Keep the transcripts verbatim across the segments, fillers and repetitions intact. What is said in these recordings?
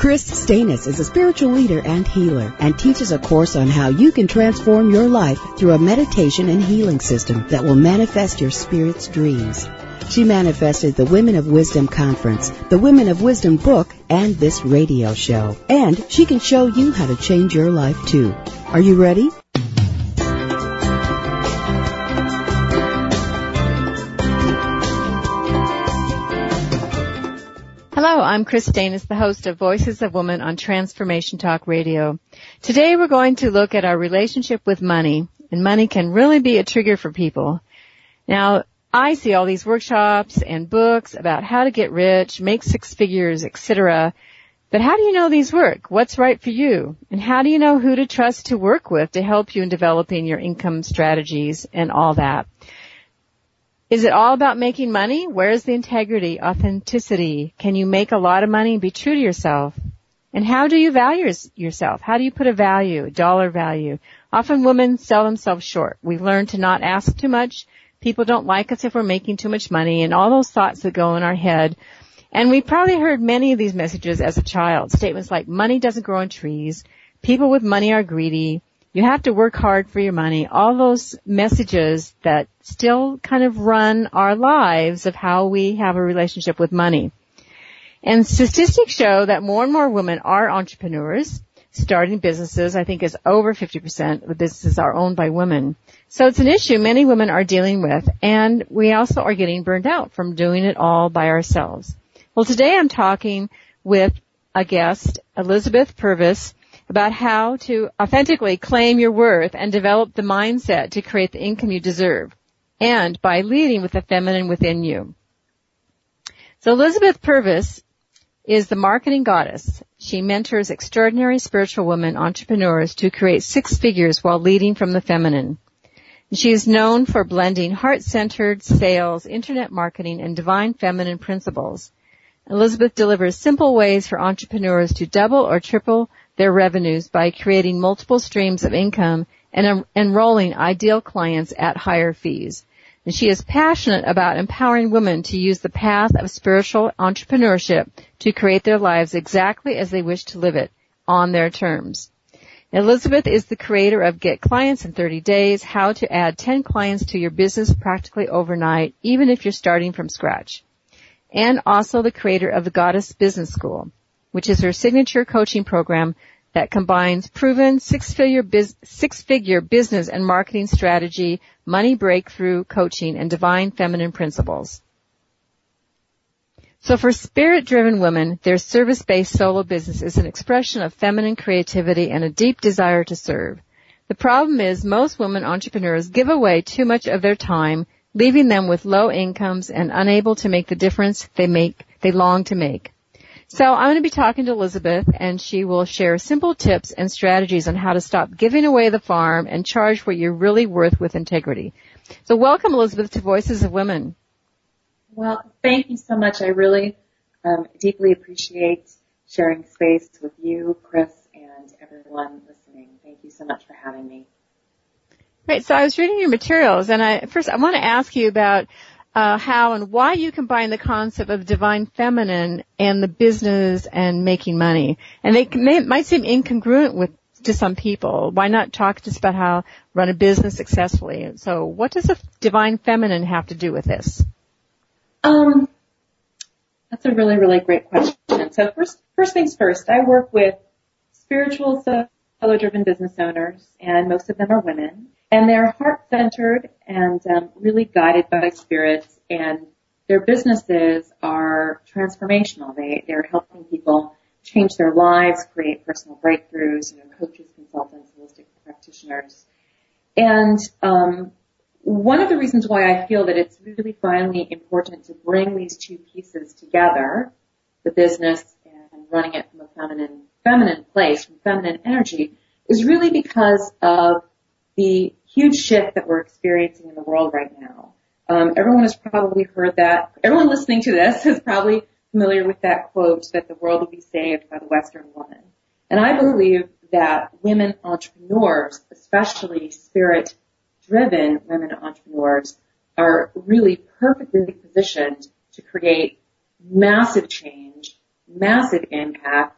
Chris Stanis is a spiritual leader and healer and teaches a course on how you can transform your life through a meditation and healing system that will manifest your spirit's dreams. She manifested the Women of Wisdom Conference, the Women of Wisdom book, and this radio show. And she can show you how to change your life too. Are you ready? Hello, I'm Chris Stanis, the host of Voices of Women on Transformation Talk Radio. Today we're going to look at our relationship with money, and money can really be a trigger for people. Now, I see all these workshops and books about how to get rich, make six figures, et cetera. But how do you know these work? What's right for you? And how do you know who to trust to work with to help you in developing your income strategies and all that? Is it all about making money? Where's the integrity, authenticity? Can you make a lot of money and be true to yourself? And how do you value yourself? How do you put a value, a dollar value? Often women sell themselves short. We've learned to not ask too much. People don't like us if we're making too much money, and all those thoughts that go in our head. And we probably heard many of these messages as a child. Statements like, money doesn't grow on trees. People with money are greedy. You have to work hard for your money. All those messages that still kind of run our lives of how we have a relationship with money. And statistics show that more and more women are entrepreneurs, starting businesses. I think is over fifty percent of the businesses are owned by women. So it's an issue many women are dealing with, and we also are getting burned out from doing it all by ourselves. Well, today I'm talking with a guest, Elizabeth Purvis, about how to authentically claim your worth and develop the mindset to create the income you deserve, and by leading with the feminine within you. So Elizabeth Purvis is the marketing goddess. She mentors extraordinary spiritual women entrepreneurs to create six figures while leading from the feminine. She is known for blending heart-centered sales, internet marketing, and divine feminine principles. Elizabeth delivers simple ways for entrepreneurs to double or triple their revenues by creating multiple streams of income and en- enrolling ideal clients at higher fees. And she is passionate about empowering women to use the path of spiritual entrepreneurship to create their lives exactly as they wish to live it, on their terms. Elizabeth is the creator of Get Clients in thirty days, how to add ten clients to your business practically overnight, even if you're starting from scratch. And also the creator of the Goddess Business School, which is her signature coaching program that combines proven six-figure, biz- six-figure business and marketing strategy, money breakthrough coaching, and divine feminine principles. So for spirit-driven women, their service-based solo business is an expression of feminine creativity and a deep desire to serve. The problem is most women entrepreneurs give away too much of their time, leaving them with low incomes and unable to make the difference they make, they long to make. So I'm going to be talking to Elizabeth, and she will share simple tips and strategies on how to stop giving away the farm and charge what you're really worth with integrity. So welcome, Elizabeth, to Voices of Women. Well, thank you so much. I really um, deeply appreciate sharing space with you, Chris, and everyone listening. Thank you so much for having me. Great. So I was reading your materials, and I first I want to ask you about uh how and why you combine the concept of divine feminine and the business and making money. And they may, might seem incongruent with to some people. Why not talk just about how to run a business successfully? So what does the divine feminine have to do with this? Um, that's a really, really great question. So first, first things first, I work with spiritual, solo-driven business owners, and most of them are women, and they're heart-centered and um, really guided by spirits, and their businesses are transformational. They, they're helping people change their lives, create personal breakthroughs, you know, coaches, consultants, holistic practitioners. And um one of the reasons why I feel that it's really finally important to bring these two pieces together, the business and running it from a feminine, feminine place, from feminine energy, is really because of the huge shift that we're experiencing in the world right now. Um, everyone has probably heard that. Everyone listening to this is probably familiar with that quote that the world will be saved by the Western woman. And I believe that women entrepreneurs, especially spirit driven women entrepreneurs, are really perfectly positioned to create massive change, massive impact,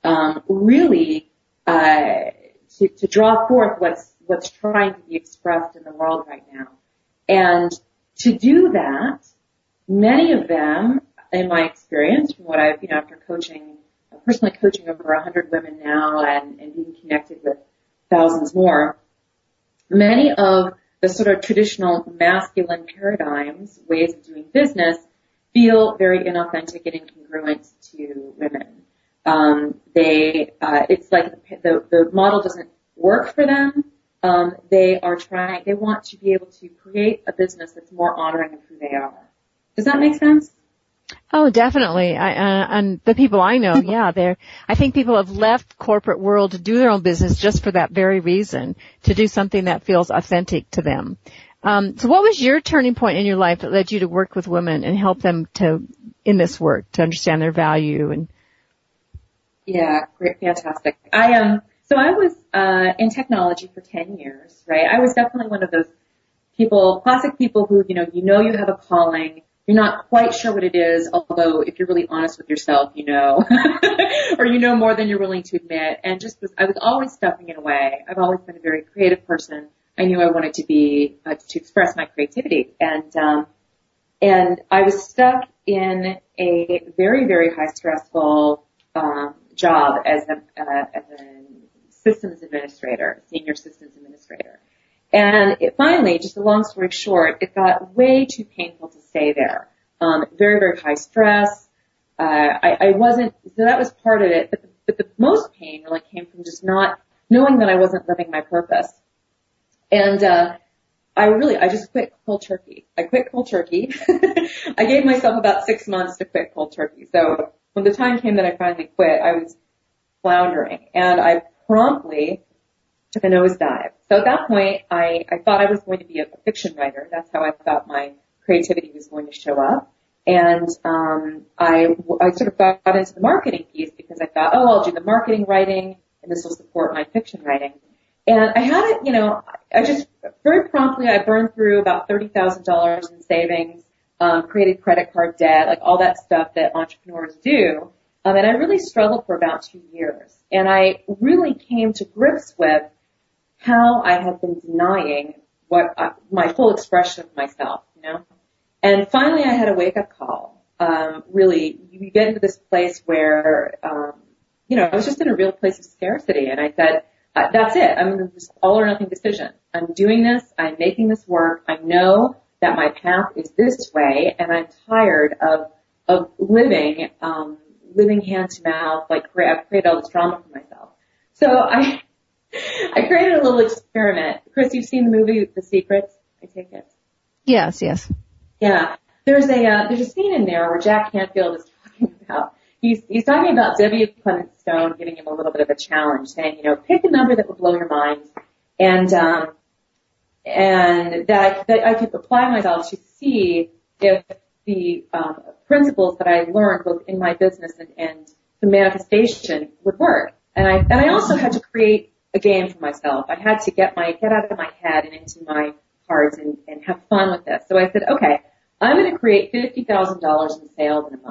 um, really uh, to, to draw forth what's what's trying to be expressed in the world right now. And to do that, many of them, in my experience, from what I've, you know, after coaching, personally coaching over a hundred women now and, and being connected with thousands more, many of the sort of traditional masculine paradigms, ways of doing business, feel very inauthentic and incongruent to women. Um, they, uh, it's like the, the model doesn't work for them. Um, they are trying, they want to be able to create a business that's more honoring of who they are. Does that make sense? Oh, definitely. I, uh, and the people I know, yeah, they're, I think people have left corporate world to do their own business just for that very reason, to do something that feels authentic to them. Um, so what was your turning point in your life that led you to work with women and help them to, in this work, to understand their value? And Yeah, great, fantastic. I, um, so I was, uh, in technology for ten years, right? I was definitely one of those people, classic people who, you know, you know you have a calling. You're not quite sure what it is, although if you're really honest with yourself, you know, or you know more than you're willing to admit. And just was, I was always stuffing it away. I've always been a very creative person. I knew I wanted to be, uh, to express my creativity. And, um, and I was stuck in a very, very high stressful, um, job as a, uh, as a systems administrator, senior systems administrator. And it finally, just a long story short, it got way too painful to stay there. Um, very, very high stress. Uh, I, I wasn't, so that was part of it, but the, but the most pain really came from just not knowing that I wasn't living my purpose. And, uh, I really, I just quit cold turkey. I quit cold turkey. I gave myself about six months to quit cold turkey. So when the time came that I finally quit, I was floundering, and I promptly took a nosedive. So at that point, I, I thought I was going to be a, a fiction writer. That's how I thought my creativity was going to show up. And um, I, I sort of got into the marketing piece because I thought, oh, I'll do the marketing writing, and this will support my fiction writing. And I had it, you know, I just very promptly I burned through about thirty thousand dollars in savings, um, created credit card debt, like all that stuff that entrepreneurs do. Um, and I really struggled for about two years. And I really came to grips with how I had been denying what I, my full expression of myself, you know. And finally, I had a wake-up call. Um, really, you get into this place where, um, you know, I was just in a real place of scarcity, and I said, uh, "That's it. I'm in this all-or-nothing decision. I'm doing this. I'm making this work. I know that my path is this way, and I'm tired of of living, um, living hand to mouth. Like I've created all this drama for myself. So I." I created a little experiment. Chris, you've seen the movie The Secret, I take it? Yes, yes. Yeah. There's a, uh, there's a scene in there where Jack Canfield is talking about, he's, he's talking about W. Clement Stone giving him a little bit of a challenge, saying, you know, pick a number that will blow your mind, and, um, and that, that I could apply myself to see if the, um, principles that I learned both in my business and, and the manifestation would work. And I, and I also had to create a game for myself. I had to get my, get out of my head and into my heart and, and have fun with this. So I said, okay, I'm going to create fifty thousand dollars in sales in a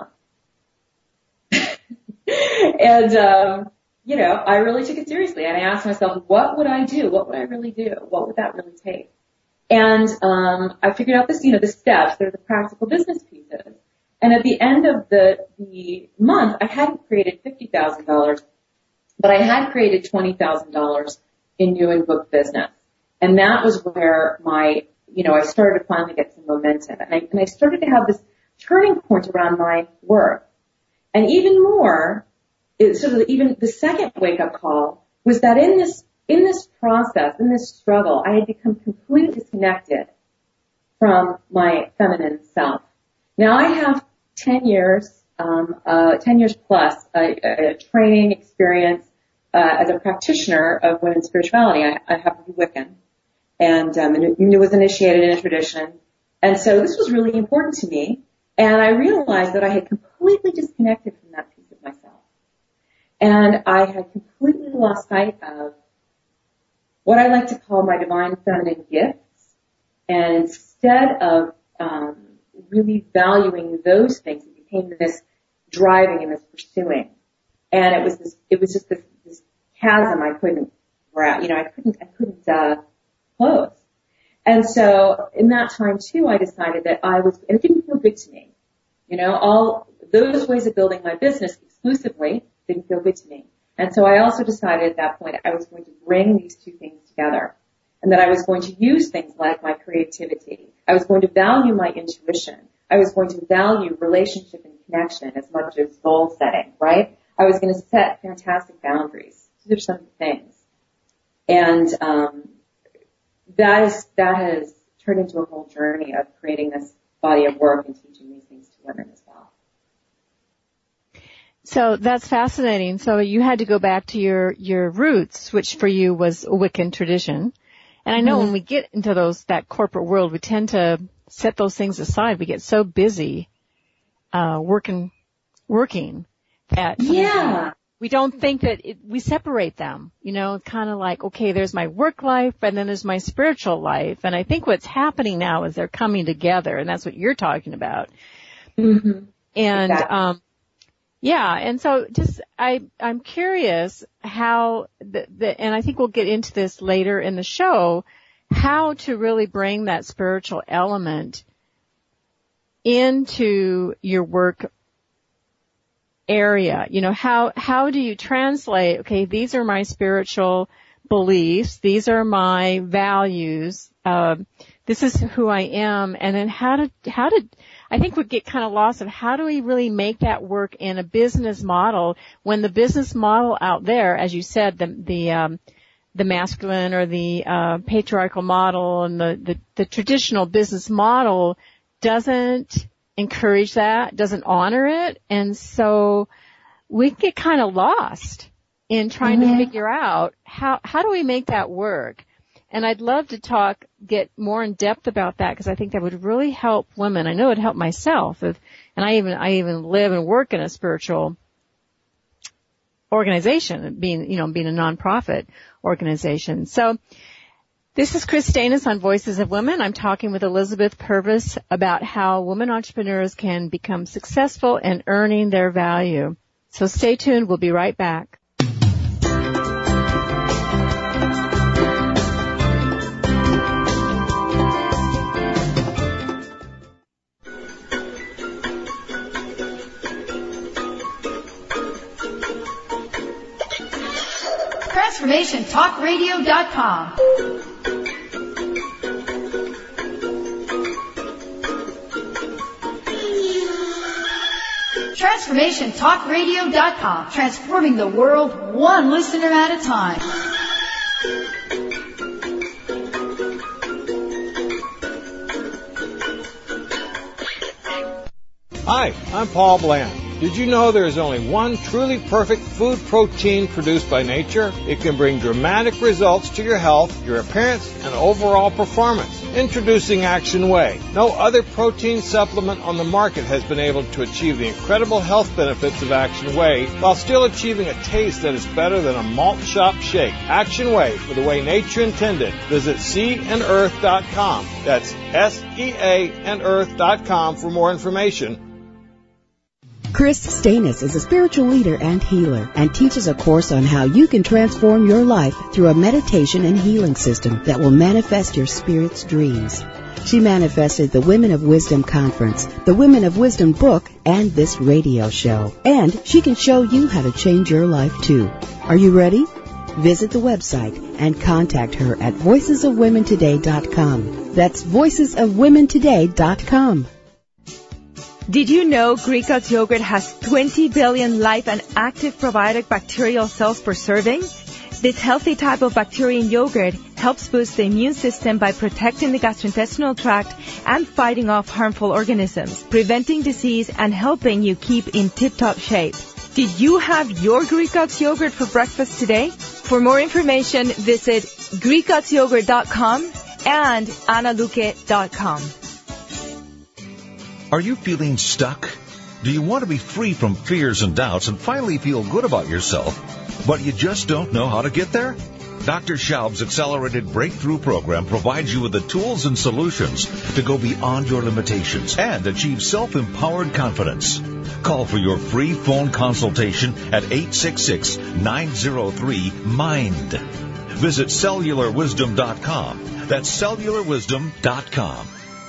month. and, um, you know, I really took it seriously, and I asked myself, what would I do? What would I really do? What would that really take? And, um, I figured out this, you know, the steps. They're the practical business pieces. And at the end of the, the month, I hadn't created fifty thousand dollars. But I had created twenty thousand dollars in new and book business. And that was where my, you know, I started to finally get some momentum. And I, and I started to have this turning point around my work. And even more, it, sort of even the second wake-up call was that in this, in this process, in this struggle, I had become completely disconnected from my feminine self. Now I have ten years Um, uh, ten years plus, uh, a training experience, uh, as a practitioner of women's spirituality. I, I happen to be Wiccan, and, um, and it was initiated in a tradition. And so this was really important to me. And I realized that I had completely disconnected from that piece of myself. And I had completely lost sight of what I like to call my divine feminine gifts. And instead of, um, really valuing those things, became this driving and this pursuing. And it was this, it was just this, this chasm I couldn't, you know, I couldn't, I couldn't, uh, close. And so in that time too, I decided that I was, it didn't feel good to me. You know, all those ways of building my business exclusively didn't feel good to me. And so I also decided at that point I was going to bring these two things together, and that I was going to use things like my creativity. I was going to value my intuition. I was going to value relationship and connection as much as goal setting, right? I was going to set fantastic boundaries. These are some of the things. And um, that is that has turned into a whole journey of creating this body of work and teaching these things to women as well. So that's fascinating. So you had to go back to your, your roots, which for you was a Wiccan tradition. And I know mm-hmm. when we get into those, that corporate world, we tend to set those things aside. We get so busy, uh, working, working that yeah. we don't think that it, we separate them, you know, kind of like, okay, there's my work life and then there's my spiritual life. And I think what's happening now is they're coming together, and that's what you're talking about. Mm-hmm. And, exactly. um, yeah, and so just I I'm curious how the, the and I think we'll get into this later in the show, how to really bring that spiritual element into your work area. You know, how how do you translate, okay, these are my spiritual beliefs, these are my values, uh, this is who I am, and then how to how to I think we get kind of lost of how do we really make that work in a business model when the business model out there, as you said, the the um, the masculine or the uh, patriarchal model and the, the the traditional business model doesn't encourage that, doesn't honor it, and so we get kind of lost in trying mm-hmm. to figure out how how do we make that work. And I'd love to talk, get more in depth about that, because I think that would really help women. I know it'd help myself. If, and I even, I even live and work in a spiritual organization, being, you know, being a nonprofit organization. So this is Chris Stanis on Voices of Women. I'm talking with Elizabeth Purvis about how women entrepreneurs can become successful in earning their value. So stay tuned. We'll be right back. Transformation Talk Radio dot com. Transformation Talk Radio dot com. Transforming the world one listener at a time. Hi, I'm Paul Bland. Did you know there is only one truly perfect food protein produced by nature? It can bring dramatic results to your health, your appearance, and overall performance. Introducing Action Whey. No other protein supplement on the market has been able to achieve the incredible health benefits of Action Whey while still achieving a taste that is better than a malt shop shake. Action Whey, for the way nature intended. Visit sea and earth dot com. That's S E A and earth dot com for more information. Chris Stanis is a spiritual leader and healer and teaches a course on how you can transform your life through a meditation and healing system that will manifest your spirit's dreams. She manifested the Women of Wisdom Conference, the Women of Wisdom book, and this radio show. And she can show you how to change your life too. Are you ready? Visit the website and contact her at voices of women today dot com. That's voices of women today dot com. Did you know Greek God's yogurt has twenty billion live and active probiotic bacterial cells per serving? This healthy type of bacteria in yogurt helps boost the immune system by protecting the gastrointestinal tract and fighting off harmful organisms, preventing disease and helping you keep in tip-top shape. Did you have your Greek God's yogurt for breakfast today? For more information, visit Greek Gods Yogurt dot com and Ana Luque dot com. Are you feeling stuck? Do you want to be free from fears and doubts and finally feel good about yourself, but you just don't know how to get there? Doctor Schaub's Accelerated Breakthrough Program provides you with the tools and solutions to go beyond your limitations and achieve self-empowered confidence. Call for your free phone consultation at eight six six, nine zero three, MIND. Visit cellular wisdom dot com. That's cellular wisdom dot com.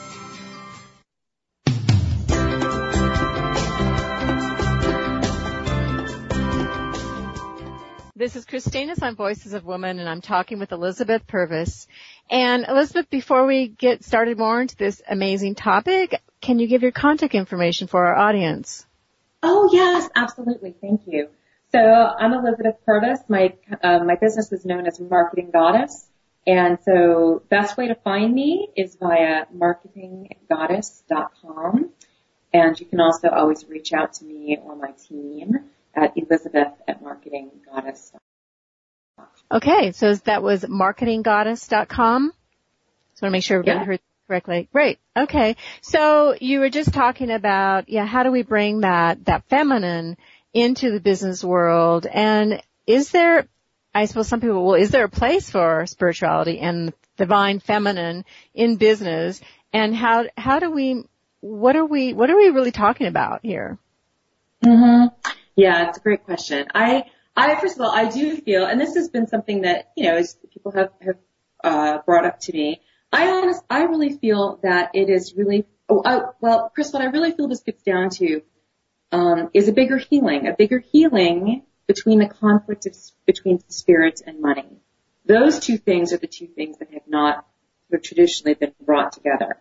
This is Christina on Voices of Women, and I'm talking with Elizabeth Purvis. And Elizabeth, before we get started more into this amazing topic, can you give your contact information for our audience? Oh, yes, absolutely. Thank you. So I'm Elizabeth Purvis. My uh, my business is known as Marketing Goddess. And so best way to find me is via marketing goddess dot com. And you can also always reach out to me or my team at Elizabeth at marketing goddess dot com. Okay, so that was marketing goddess dot com. So I want to make sure everybody yeah. heard correctly. Great. Okay. So you were just talking about, yeah, how do we bring that, that feminine into the business world? And is there, I suppose some people, well, is there a place for spirituality and divine feminine in business? And how, how do we, what are we, what are we really talking about here? Mm-hmm. Yeah, it's a great question. I, I, first of all, I do feel, and this has been something that, you know, as people have, have, uh, brought up to me. I honest, I really feel that it is really, oh, I, well, Chris, what I really feel this gets down to, um, is a bigger healing, a bigger healing between the conflict of, between spirit and money. Those two things are the two things that have not sort of traditionally been brought together.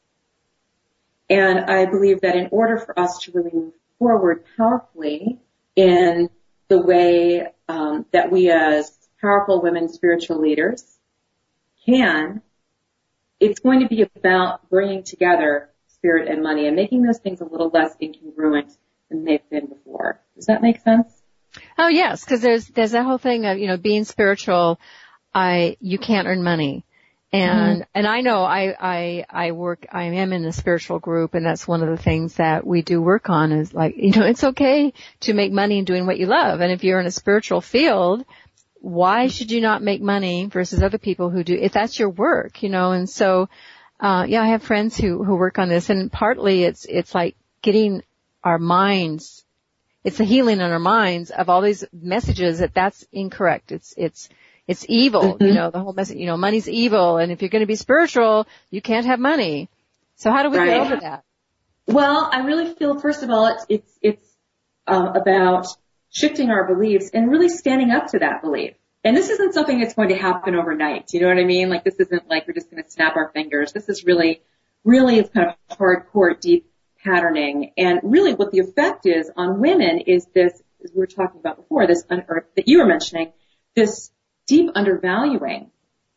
And I believe that in order for us to really move forward powerfully in the way um, that we as powerful women spiritual leaders can, it's going to be about bringing together spirit and money and making those things a little less incongruent than they've been before. Does that make sense? Oh, yes, because there's there's that whole thing of, you know, being spiritual, I you can't earn money. And mm-hmm. and I know I, I I work I am in a spiritual group, and that's one of the things that we do work on is, like, you know, it's okay to make money in doing what you love. And if you're in a spiritual field, why should you not make money versus other people who do, if that's your work, you know? And so, uh, yeah, I have friends who, who work on this, and partly it's, it's like getting our minds, it's the healing in our minds of all these messages that that's incorrect. It's, it's, it's evil, mm-hmm. you know, the whole message, you know, money's evil, and if you're going to be spiritual, you can't have money. So how do we right. get over that? Well, I really feel, first of all, it's, it's, it's, um, about shifting our beliefs and really standing up to that belief. And this isn't something that's going to happen overnight. You know what I mean? Like, this isn't like we're just going to snap our fingers. This is really, really kind of hardcore, deep patterning. And really what the effect is on women is this, as we were talking about before, this unearth that you were mentioning, this deep undervaluing.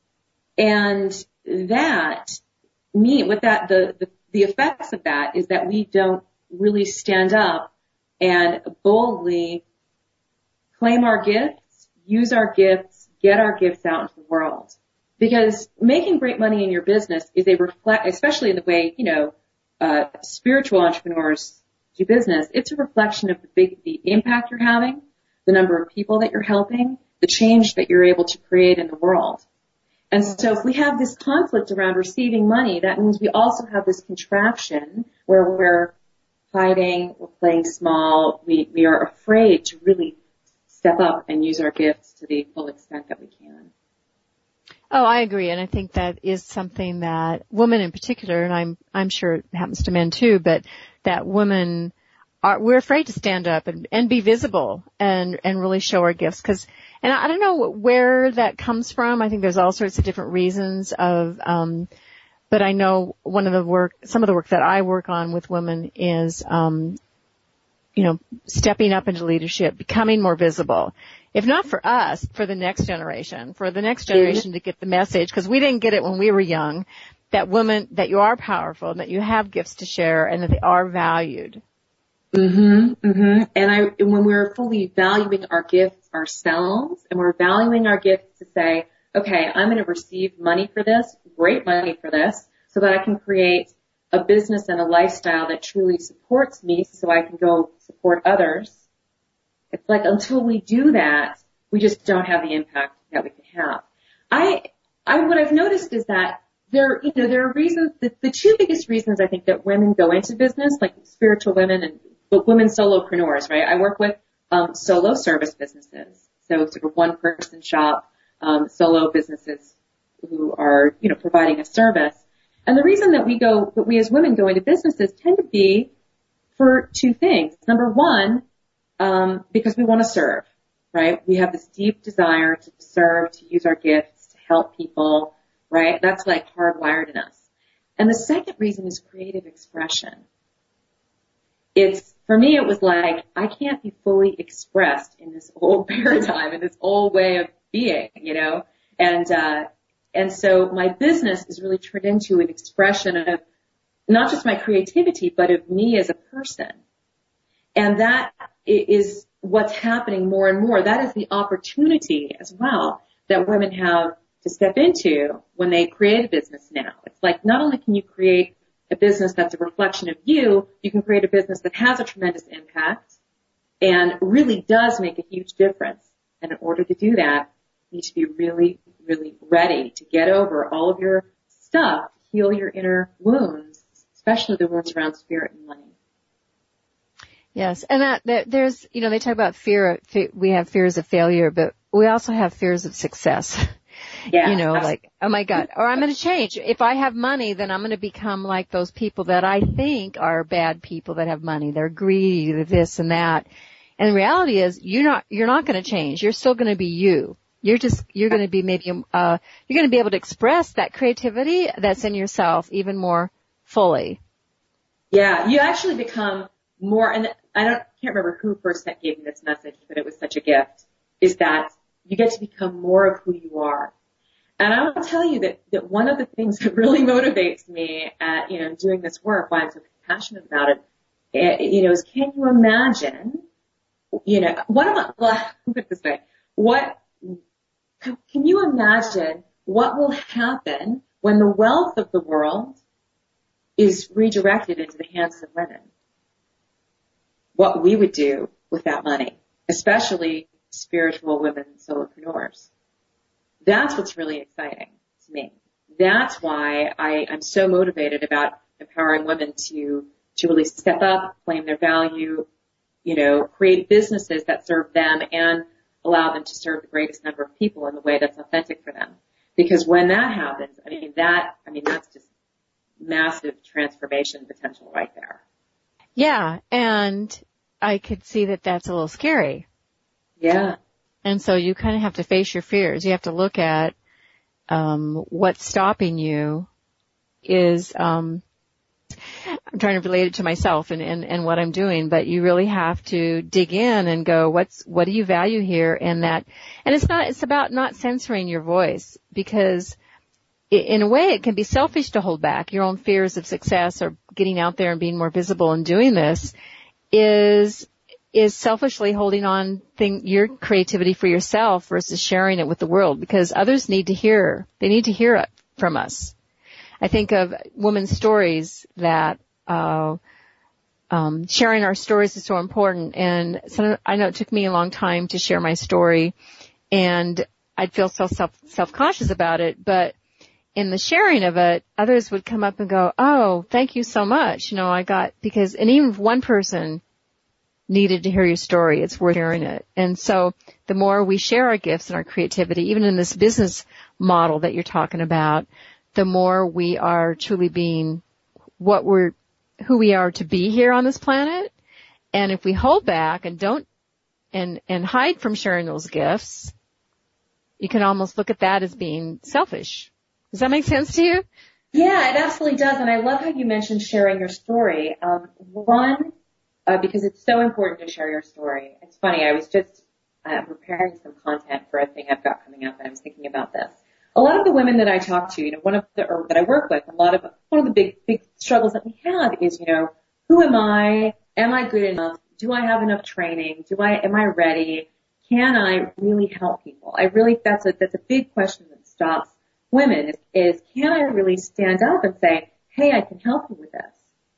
And that, me, with that, the, the, the effects of that is that we don't really stand up and boldly claim our gifts, use our gifts, get our gifts out into the world. Because making great money in your business is a reflect, especially in the way, you know, uh, spiritual entrepreneurs do business, it's a reflection of the big, the impact you're having, the number of people that you're helping, the change that you're able to create in the world. And so if we have this conflict around receiving money, that means we also have this contraction where we're hiding, we're playing small, we, we are afraid to really step up and use our gifts to the full extent that we can. Oh, I agree, and I think that is something that women in particular, and I'm I'm sure it happens to men too, but that women are, we're afraid to stand up and, and be visible and and really show our gifts, because, and I don't know where that comes from. I think there's all sorts of different reasons of, um, but I know one of the work, some of the work that I work on with women is, um, you know, stepping up into leadership, becoming more visible. If not for us, for the next generation, for the next generation to get the message, because we didn't get it when we were young, that women, that you are powerful, and that you have gifts to share, and that they are valued. Mm-hmm, mm-hmm. And I, when we're fully valuing our gifts ourselves, and we're valuing our gifts to say, okay, I'm going to receive money for this, great money for this, so that I can create a business and a lifestyle that truly supports me so I can go support others. It's like until we do that, we just don't have the impact that we can have. I, I, what I've noticed is that there, you know, there are reasons, the, the two biggest reasons I think that women go into business, like spiritual women and women solopreneurs, right? I work with, um, solo service businesses. So sort of one person shop, um, solo businesses who are, you know, providing a service. And the reason that we go, that we as women go into businesses tend to be for two things. Number one, um, because we want to serve, right? We have this deep desire to serve, to use our gifts, to help people, right? That's like hardwired in us. And the second reason is creative expression. It's, for me, it was like, I can't be fully expressed in this old paradigm, in this old way of being, you know? And, uh, and so my business is really turned into an expression of not just my creativity, but of me as a person. And that is what's happening more and more. That is the opportunity as well that women have to step into when they create a business now. It's like not only can you create a business that's a reflection of you, you can create a business that has a tremendous impact and really does make a huge difference. And in order to do that, you need to be really, really ready to get over all of your stuff, to heal your inner wounds, especially the ones around spirit and money. Yes, and that, that there's, you know, they talk about fear, fe- we have fears of failure, but we also have fears of success. Yeah, you know, absolutely. like, oh my God, or I'm going to change. If I have money, then I'm going to become like those people that I think are bad people that have money. They're greedy, they're this and that. And the reality is you're not, you're not going to change. You're still going to be you. You're just, you're going to be maybe, uh, you're going to be able to express that creativity that's in yourself even more fully. Yeah, you actually become more, and I don't, can't remember who first gave me this message, but it was such a gift, is that you get to become more of who you are. And I will tell you that, that one of the things that really motivates me at, you know, doing this work, why I'm so passionate about it, it you know, is can you imagine, you know, what am I, well, let me put it this way, what, can you imagine what will happen when the wealth of the world is redirected into the hands of women? What we would do with that money, especially spiritual women solopreneurs. That's what's really exciting to me. That's why I, I'm so motivated about empowering women to, to really step up, claim their value, you know, create businesses that serve them and allow them to serve the greatest number of people in the way that's authentic for them. Because when that happens, I mean, that, I mean, that's just massive transformation potential right there. Yeah, and I could see that that's a little scary. Yeah. And so you kind of have to face your fears. You have to look at um what's stopping you is um I'm trying to relate it to myself and, and, and what I'm doing, but you really have to dig in and go, what's what do you value here? And that and it's not it's about not censoring your voice, because in a way it can be selfish to hold back your own fears of success or getting out there and being more visible and doing this is is selfishly holding on thing, your creativity for yourself versus sharing it with the world, because others need to hear. They need to hear it from us. I think of women's stories that, uh, um, sharing our stories is so important. And so I know it took me a long time to share my story, and I'd feel so self, self-conscious about it. But in the sharing of it, others would come up and go, oh, thank you so much. You know, I got, because, and even if one person needed to hear your story, it's worth sharing it. And so the more we share our gifts and our creativity, even in this business model that you're talking about, the more we are truly being what we're, who we are to be here on this planet. And if we hold back and don't, and, and hide from sharing those gifts, you can almost look at that as being selfish. Does that make sense to you? Yeah, it absolutely does. And I love how you mentioned sharing your story. Um, one, Uh, because it's so important to share your story. It's funny, I was just uh, preparing some content for a thing I've got coming up, and I was thinking about this. A lot of the women that I talk to, you know, one of the, or that I work with, a lot of, one of the big, big struggles that we have is, you know, who am I? Am I good enough? Do I have enough training? Do I, am I ready? Can I really help people? I really, that's a, that's a big question that stops women is, is can I really stand up and say, hey, I can help you with this?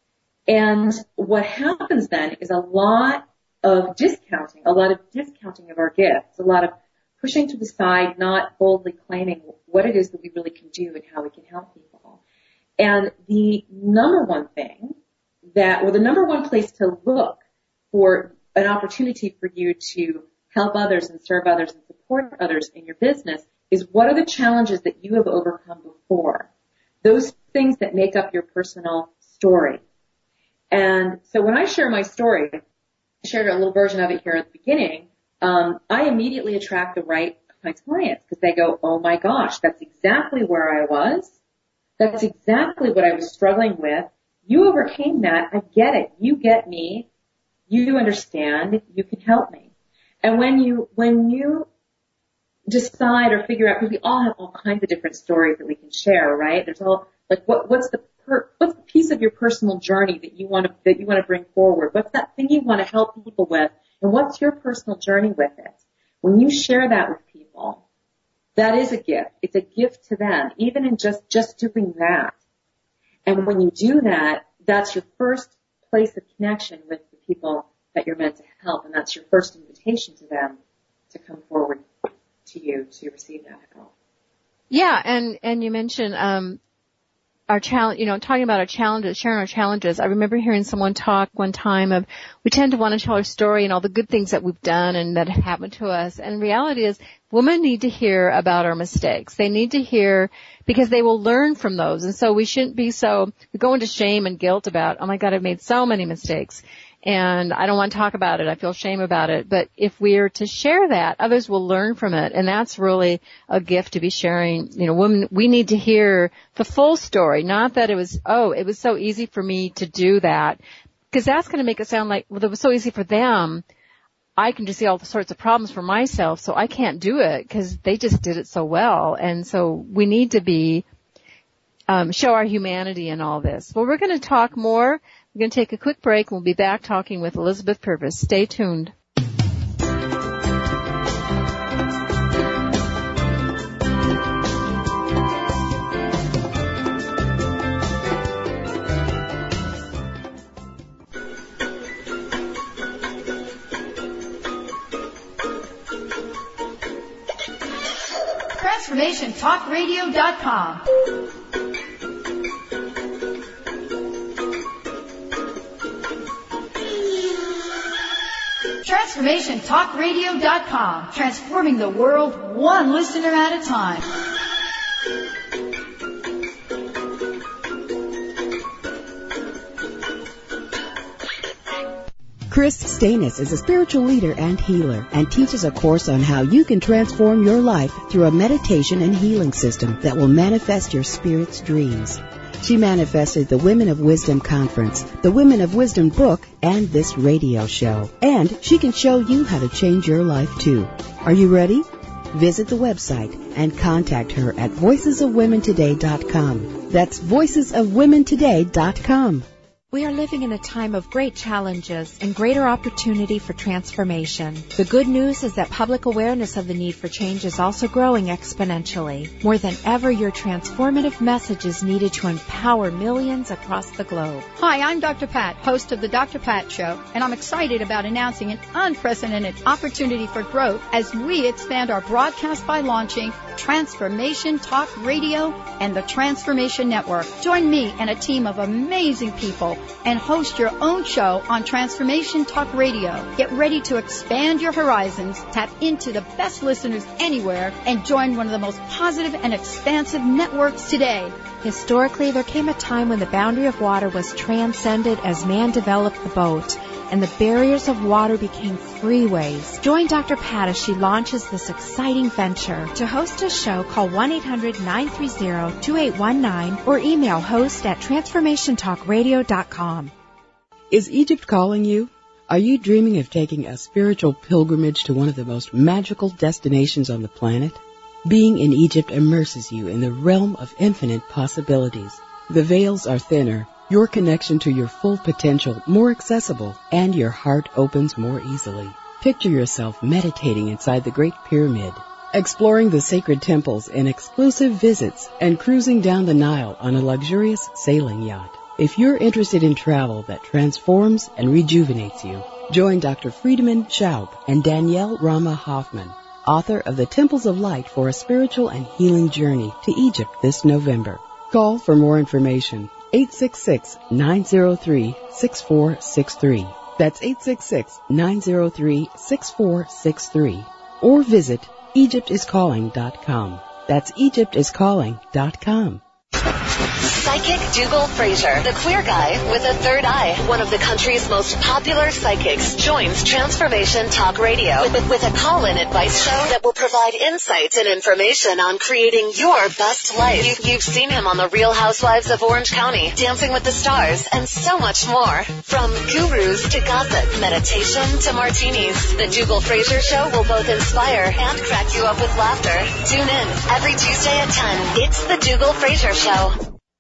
And what happens then is a lot of discounting, a lot of discounting of our gifts, a lot of pushing to the side, not boldly claiming what it is that we really can do and how we can help people. And the number one thing that, or the number one place to look for an opportunity for you to help others and serve others and support others in your business is what are the challenges that you have overcome before? Those things that make up your personal story. And so when I share my story, I shared a little version of it here at the beginning, um, I immediately attract the right kinds of clients because they go, oh my gosh, that's exactly where I was. That's exactly what I was struggling with. You overcame that. I get it. You get me. You understand. You can help me. And when you, when you decide or figure out, because we all have all kinds of different stories that we can share, right? There's all, like, what, what's the per, what's the piece of your personal journey that you want to, that you want to bring forward? What's that thing you want to help people with? And what's your personal journey with it? When you share that with people, that is a gift. It's a gift to them, even in just, just doing that. And when you do that, that's your first place of connection with the people that you're meant to help, and that's your first invitation to them to come forward to you to receive that help. Yeah, and, and you mentioned, um, our challenge, you know, talking about our challenges, sharing our challenges. I remember hearing someone talk one time of, we tend to want to tell our story and all the good things that we've done and that have happened to us. And the reality is, women need to hear about our mistakes. They need to hear, because they will learn from those. And so we shouldn't be so, we go into shame and guilt about, oh my God, I've made so many mistakes. And I don't want to talk about it. I feel shame about it. But if we're to share that, others will learn from it. And that's really a gift to be sharing. You know, women, we need to hear the full story. Not that it was, oh, it was so easy for me to do that. Because that's going to make it sound like, well, it was so easy for them. I can just see all the sorts of problems for myself, so I can't do it because they just did it so well. And so we need to be, um, show our humanity in all this. Well, we're going to talk more. We're going to take a quick break. We'll be back talking with Elizabeth Purvis. Stay tuned. Transformation Talk Radio dot com. Transformation Talk Radio dot com. Transforming the world one listener at a time. Chris Stanis is a spiritual leader and healer and teaches a course on how you can transform your life through a meditation and healing system that will manifest your spirit's dreams. She manifested the Women of Wisdom Conference, the Women of Wisdom book, and this radio show. And she can show you how to change your life too. Are you ready? Visit the website and contact her at voices of women today dot com. That's voices of women today dot com. We are living in a time of great challenges and greater opportunity for transformation. The good news is that public awareness of the need for change is also growing exponentially. More than ever, your transformative message is needed to empower millions across the globe. Hi, I'm Doctor Pat, host of the Doctor Pat Show, and I'm excited about announcing an unprecedented opportunity for growth as we expand our broadcast by launching Transformation Talk Radio and the Transformation Network. Join me and a team of amazing people and host your own show on Transformation Talk Radio. Get ready to expand your horizons, tap into the best listeners anywhere, and join one of the most positive and expansive networks today. Historically, there came a time when the boundary of water was transcended as man developed the boat, and the barriers of water became freeways. Join Doctor Pat as she launches this exciting venture. To host a show, call one eight hundred nine three zero two eight one nine or email host at transformation talk radio dot com. Is Egypt calling you? Are you dreaming of taking a spiritual pilgrimage to one of the most magical destinations on the planet? Being in Egypt immerses you in the realm of infinite possibilities. The veils are thinner, your connection to your full potential more accessible, and your heart opens more easily. Picture yourself meditating inside the Great Pyramid, exploring the sacred temples in exclusive visits, and cruising down the Nile on a luxurious sailing yacht. If you're interested in travel that transforms and rejuvenates you, join Doctor Friedemann Schaub and Danielle Rama Hoffman author of The Temples of Light for a Spiritual and Healing Journey to Egypt this November. Call for more information. eight six six, nine zero three, six four six three. That's eight six six, nine zero three, six four six three. Or visit Egypt is calling dot com. That's Egypt is calling dot com. Psychic Dougal Fraser, the queer guy with a third eye, one of the country's most popular psychics, joins Transformation Talk Radio with, with a call-in advice show that will provide insights and information on creating your best life. You, you've seen him on The Real Housewives of Orange County, Dancing with the Stars, and so much more. From gurus to gossip, meditation to martinis, the Dougal Fraser Show will both inspire and crack you up with laughter. Tune in every Tuesday at ten. It's the Dougal Fraser Show.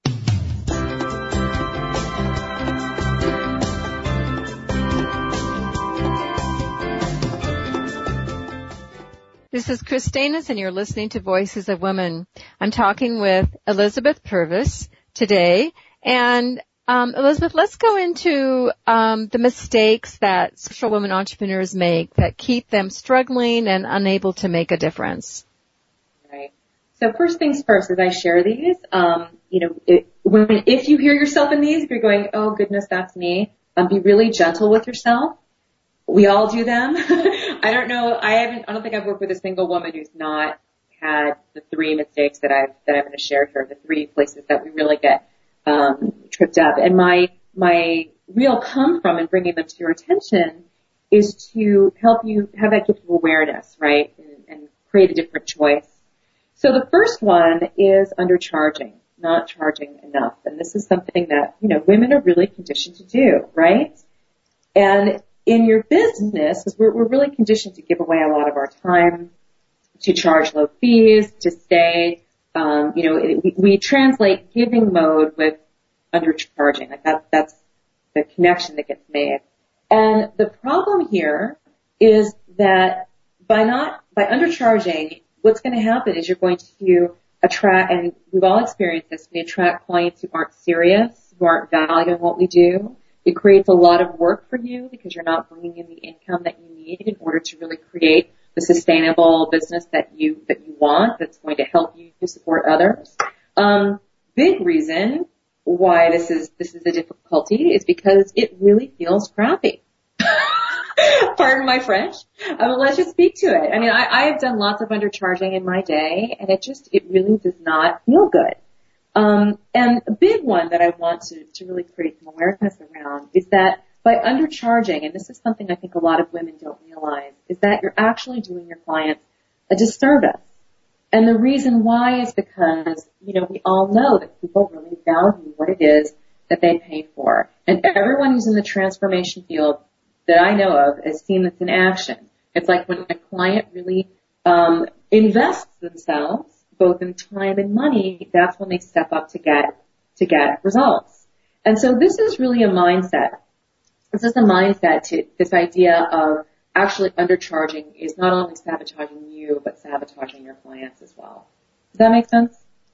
This is Chris Stanis, and you're listening to Voices of Women. I'm talking with Elizabeth Purvis today. And, um, Elizabeth, let's go into um, the mistakes that social women entrepreneurs make that keep them struggling and unable to make a difference. Right. So first things first, as I share these, um, you know, it, when, if you hear yourself in these, if you're going, oh, goodness, that's me, um, be really gentle with yourself. We all do them. I don't know. I haven't. I don't think I've worked with a single woman who's not had the three mistakes that I've that I'm going to share here. The three places that we really get um, tripped up. And my my real come from and bringing them to your attention is to help you have that gift of awareness, right, and, and create a different choice. So the first one is undercharging, not charging enough, and this is something that you know women are really conditioned to do, right? And in your business, because we're, we're really conditioned to give away a lot of our time, to charge low fees, to stay, um, you know, it, we, we translate giving mode with undercharging. Like that, that's the connection that gets made. And the problem here is that by not, by undercharging, what's going to happen is you're going to attract, and we've all experienced this, we attract clients who aren't serious, who aren't valuing what we do. It creates a lot of work for you because you're not bringing in the income that you need in order to really create the sustainable business that you that you want, that's going to help you to support others. Um, big reason why this is this is a difficulty is because it really feels crappy. Pardon my French. Um, let's just speak to it. I mean, I, I have done lots of undercharging in my day, and it just it really does not feel good. Um, and a big one that I want to, to really create some awareness around is that by undercharging, and this is something I think a lot of women don't realize, is that you're actually doing your clients a disservice. And the reason why is because, you know, we all know that people really value what it is that they pay for. And everyone who's in the transformation field that I know of has seen this in action. It's like when a client really um, invests themselves, both in time and money, that's when they step up to get, to get results. And so this is really a mindset. This is a mindset to this idea of actually undercharging is not only sabotaging you, but sabotaging your clients as well. Does that make sense?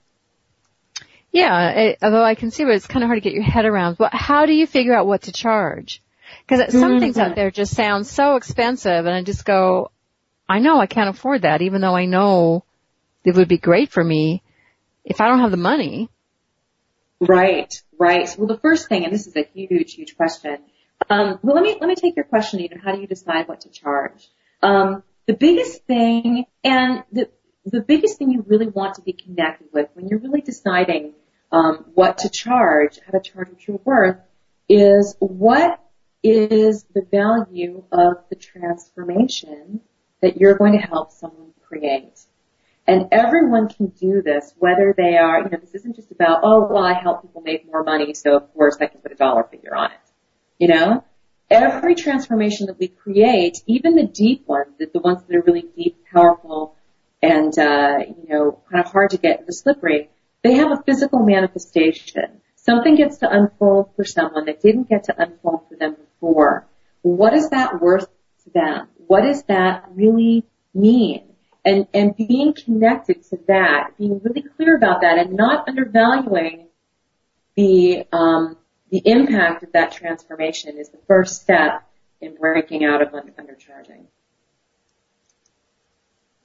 Yeah, it, although I can see where it's kind of hard to get your head around. Well, how do you figure out what to charge? Because some mm-hmm. things out there just sound so expensive, and I just go, I know I can't afford that, even though I know it would be great for me if I don't have the money. Right, right. Well, the first thing, and this is a huge, huge question. Um, well, let me let me take your question. You know, how do you decide what to charge? Um, the biggest thing, and the the biggest thing you really want to be connected with when you're really deciding um, what to charge, how to charge what you're worth, is what is the value of the transformation that you're going to help someone create. And everyone can do this, whether they are, you know, this isn't just about, oh, well, I help people make more money, so of course I can put a dollar figure on it. You know, every transformation that we create, even the deep ones, the, the ones that are really deep, powerful, and, uh, you know, kind of hard to get, the slippery, they have a physical manifestation. Something gets to unfold for someone that didn't get to unfold for them before. What is that worth to them? What does that really mean? And, and being connected to that, being really clear about that, and not undervaluing the, um, the impact of that transformation is the first step in breaking out of undercharging.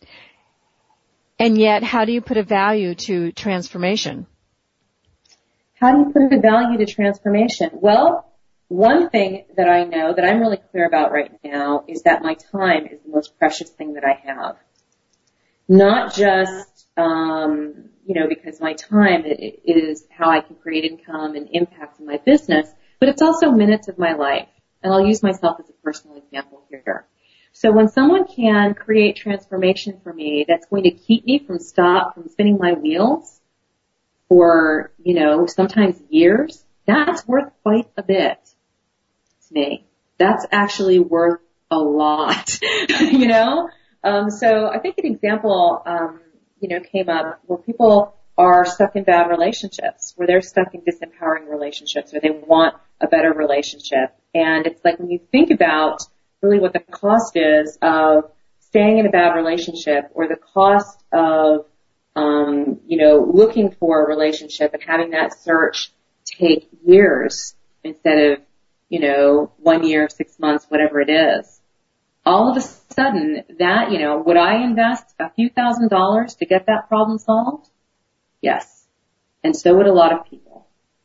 And yet, how do you put a value to transformation? How do you put a value to transformation? Well, one thing that I know that I'm really clear about right now is that my time is the most precious thing that I have. Not just, um, you know, because my time is how I can create income and impact in my business, but it's also minutes of my life. And I'll use myself as a personal example here. So when someone can create transformation for me that's going to keep me from stop, from spinning my wheels for, you know, sometimes years, that's worth quite a bit to me. That's actually worth a lot, you know? Um, so I think an example, um, you know, came up where people are stuck in bad relationships, where they're stuck in disempowering relationships, or they want a better relationship. And it's like when you think about really what the cost is of staying in a bad relationship, or the cost of, um, you know, looking for a relationship and having that search take years instead of, you know, one year, six months, whatever it is. All of a sudden, that, you know, would I invest a few thousand dollars to get that problem solved? Yes. And so would a lot of people.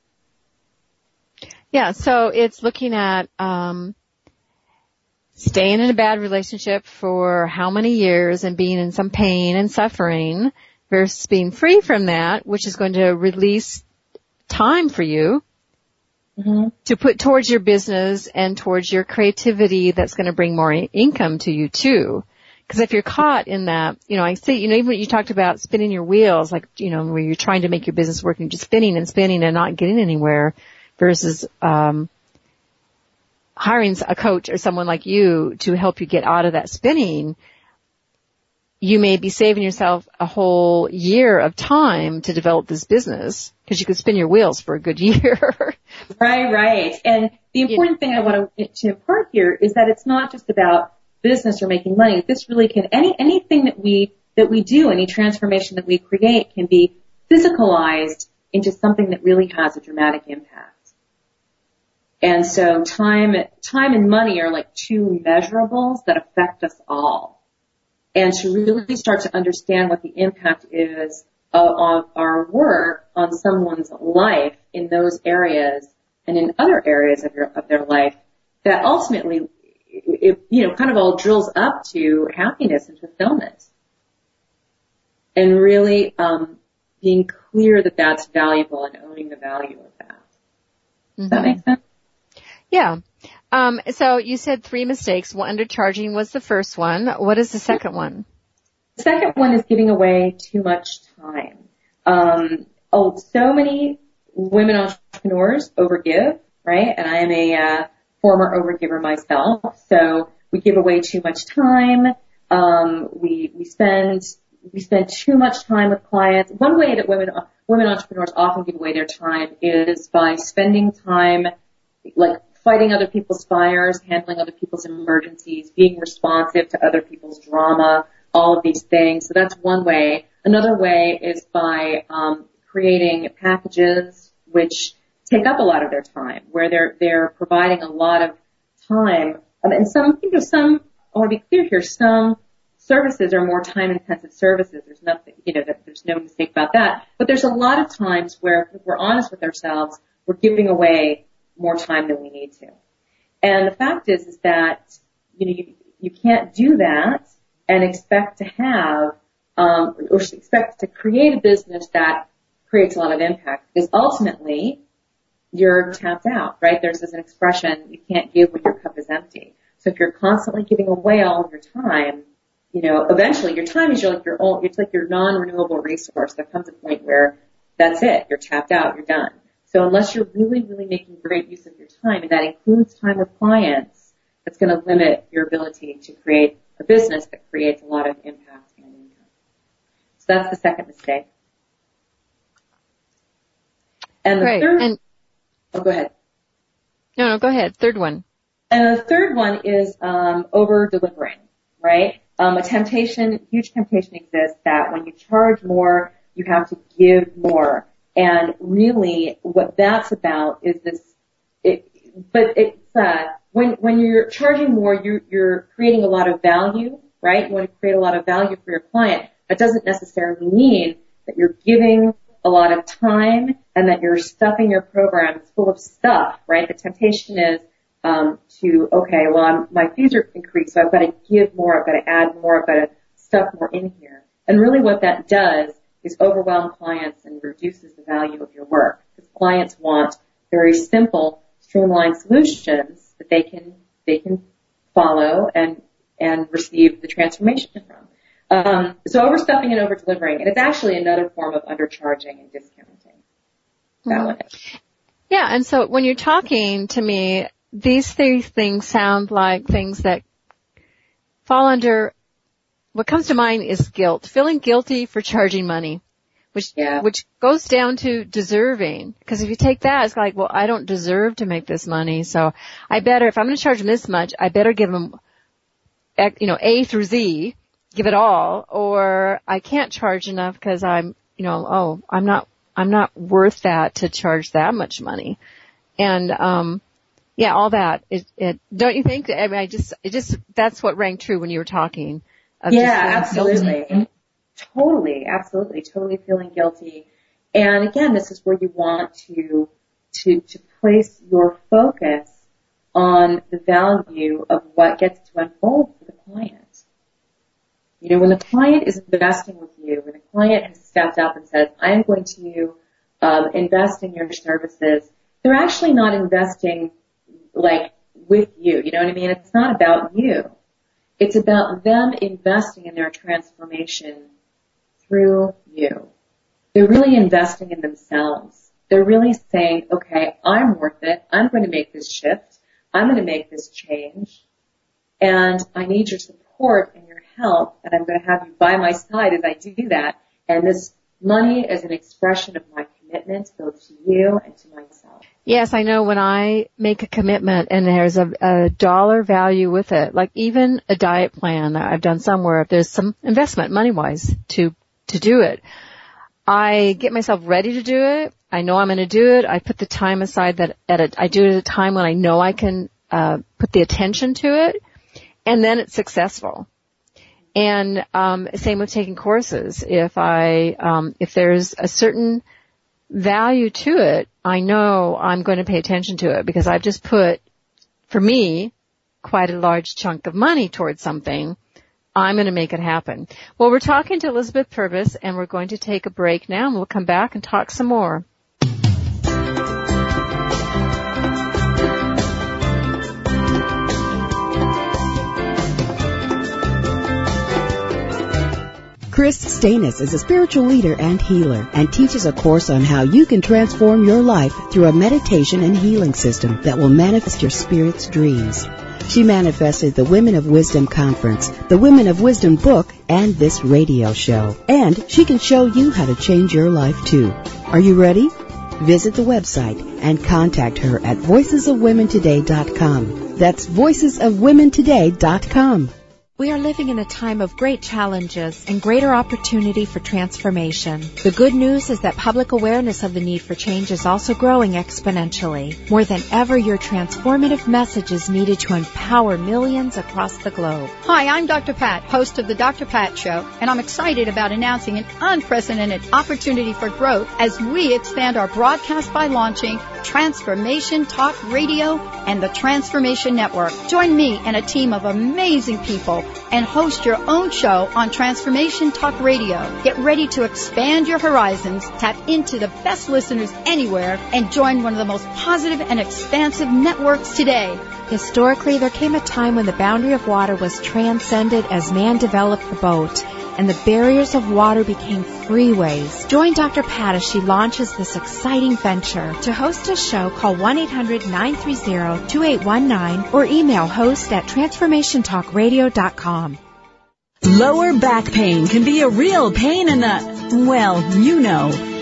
Yeah, so it's looking at um staying in a bad relationship for how many years and being in some pain and suffering versus being free from that, which is going to release time for you mm-hmm. to put towards your business and towards your creativity that's going to bring more income to you too. Because if you're caught in that, you know, I see, you know, even when you talked about spinning your wheels, like, you know, where you're trying to make your business work and you're just spinning and spinning and not getting anywhere versus, um, hiring a coach or someone like you to help you get out of that spinning, you may be saving yourself a whole year of time to develop this business because you could spin your wheels for a good year. Right, right. And the important yeah. thing I want to, to impart here is that it's not just about business or making money. This really can, any, anything that we, that we do, any transformation that we create can be physicalized into something that really has a dramatic impact. And so time, time and money are like two measurables that affect us all. And to really start to understand what the impact is of, of our work on someone's life in those areas and in other areas of your, of their life, that ultimately, it, you know, kind of all drills up to happiness and fulfillment. And really, um, being clear that that's valuable and owning the value of that. Mm-hmm. Does that make sense? Yeah. Um, so you said three mistakes. One, undercharging was the first one. What is the second one? The second one is giving away too much time. Um, oh, so many women entrepreneurs overgive, right? And I am a uh, former overgiver myself. So we give away too much time. Um, we we spend we spend too much time with clients. One way that women women entrepreneurs often give away their time is by spending time like fighting other people's fires, handling other people's emergencies, being responsive to other people's drama, all of these things. So that's one way. Another way is by um, creating packages which take up a lot of their time, where they're they're providing a lot of time. Um, and some, you know, some. I want to be clear here. Some services are more time-intensive services. There's nothing, you know, that there's no mistake about that. But there's a lot of times where, if we're honest with ourselves, we're giving away more time than we need to. And the fact is, is that, you know, you, you can't do that and expect to have, um, or expect to create a business that creates a lot of impact, because ultimately you're tapped out, right? There's this an expression, you can't give when your cup is empty. So if you're constantly giving away all of your time, you know, eventually your time is your, like your own, it's like your non-renewable resource. There comes a point where that's it. You're tapped out. You're done. So unless you're really, really making great use of your time, and that includes time with clients, that's going to limit your ability to create a business that creates a lot of impact and income. So that's the second mistake. And the right. third, and, oh, go ahead. No, no, go ahead. Third one. And the third one is um, over-delivering, right? Um, a temptation, huge temptation exists that when you charge more, you have to give more. And really, what that's about is this. It, but it's uh, when when you're charging more, you're, you're creating a lot of value, right? You want to create a lot of value for your client, That doesn't necessarily mean that you're giving a lot of time and that you're stuffing your programs full of stuff, right? The temptation is um, to, okay, well, I'm, my fees are increased, so I've got to give more, I've got to add more, I've got to stuff more in here. And really what that does is overwhelm clients and reduces the value of your work. Because clients want very simple, streamlined solutions that they can they can follow and and receive the transformation from. Um, so overstuffing and over-delivering, and it's actually another form of undercharging and discounting. That mm-hmm. one is. Yeah, and so when you're talking to me, these three things sound like things that fall under, what comes to mind is guilt, feeling guilty for charging money, which yeah. which goes down to deserving. Because if you take that, it's like, well, I don't deserve to make this money, so I better, if I'm going to charge them this much, I better give them, you know, A through Z, give it all, or I can't charge enough because I'm, you know, oh, I'm not, I'm not worth that to charge that much money. And, um, yeah, all that, it, it, don't you think? I mean, I just, it just, that's what rang true when you were talking. Yeah, absolutely. Guilty. Totally, absolutely, totally feeling guilty. And again, this is where you want to, to, to place your focus on the value of what gets to unfold for the client. You know, when the client is investing with you, when the client has stepped up and says, I am going to um, invest in your services, they're actually not investing like with you. You know what I mean? It's not about you. It's about them investing in their transformation through you. They're really investing in themselves. They're really saying, okay, I'm worth it. I'm going to make this shift. I'm going to make this change. And I need your support and your help, and I'm going to have you by my side as I do that. And this money is an expression of my commitment both to you and to myself. Yes, I know when I make a commitment and there's a, a dollar value with it, like even a diet plan, I've done somewhere, there's some investment money-wise to, to do it. I get myself ready to do it. I know I'm going to do it. I put the time aside that at a, I do it at a time when I know I can, uh, put the attention to it, and then it's successful. And, um, same with taking courses. If I, um, if there's a certain value to it, I know I'm going to pay attention to it because I've just put, for me, quite a large chunk of money towards something. I'm going to make it happen. Well, we're talking to Elizabeth Purvis, and we're going to take a break now, and we'll come back and talk some more. Chris Stanis is a spiritual leader and healer and teaches a course on how you can transform your life through a meditation and healing system that will manifest your spirit's dreams. She manifested the Women of Wisdom Conference, the Women of Wisdom book, and this radio show. And she can show you how to change your life too. Are you ready? Visit the website and contact her at voices of women today dot com. That's voices of women today dot com. We are living in a time of great challenges and greater opportunity for transformation. The good news is that public awareness of the need for change is also growing exponentially. More than ever, your transformative message is needed to empower millions across the globe. Hi, I'm Doctor Pat, host of the Doctor Pat Show, and I'm excited about announcing an unprecedented opportunity for growth as we expand our broadcast by launching Transformation Talk Radio and the Transformation Network. Join me and a team of amazing people and host your own show on Transformation Talk Radio. Get ready to expand your horizons, tap into the best listeners anywhere, and join one of the most positive and expansive networks today. Historically, there came a time when the boundary of water was transcended as man developed the boat, and the barriers of water became freeways. Join Doctor Pat as she launches this exciting venture. To host a show, call one eight hundred nine three zero two eight one nine or email host at transformation talk radio dot com. Lower back pain can be a real pain in the, well, you know.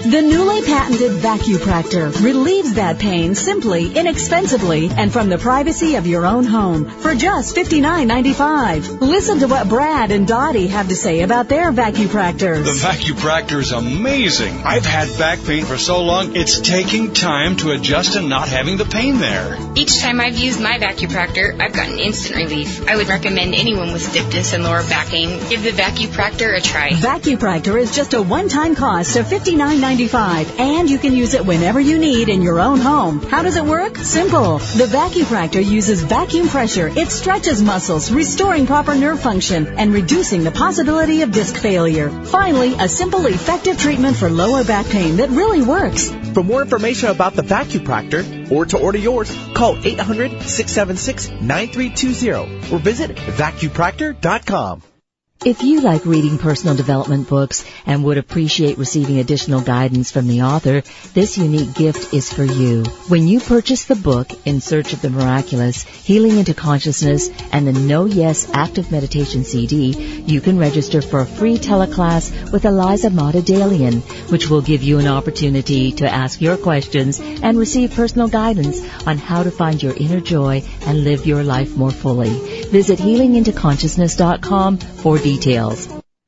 The newly patented VacuPractor relieves that pain simply, inexpensively, and from the privacy of your own home for just fifty-nine ninety-five. Listen to what Brad and Dottie have to say about their VacuPractors. The VacuPractor is amazing. I've had back pain for so long, it's taking time to adjust to not having the pain there. Each time I've used my VacuPractor, I've gotten instant relief. I would recommend anyone with stiffness and lower back pain give the VacuPractor a try. VacuPractor is just a one-time cost of fifty-nine ninety-five, and you can use it whenever you need in your own home. How does it work? Simple. The VacuPractor uses vacuum pressure. It stretches muscles, restoring proper nerve function and reducing the possibility of disc failure. Finally, a simple, effective treatment for lower back pain that really works. For more information about the VacuPractor or to order yours, call eight hundred, six seven six, nine three two zero or visit vacupractor dot com. If you like reading personal development books and would appreciate receiving additional guidance from the author, this unique gift is for you. When you purchase the book, In Search of the Miraculous, Healing into Consciousness, and the No Yes Active Meditation C D, you can register for a free teleclass with Eliza Motta-Dalian, which will give you an opportunity to ask your questions and receive personal guidance on how to find your inner joy and live your life more fully. Visit healing into consciousness dot com for details.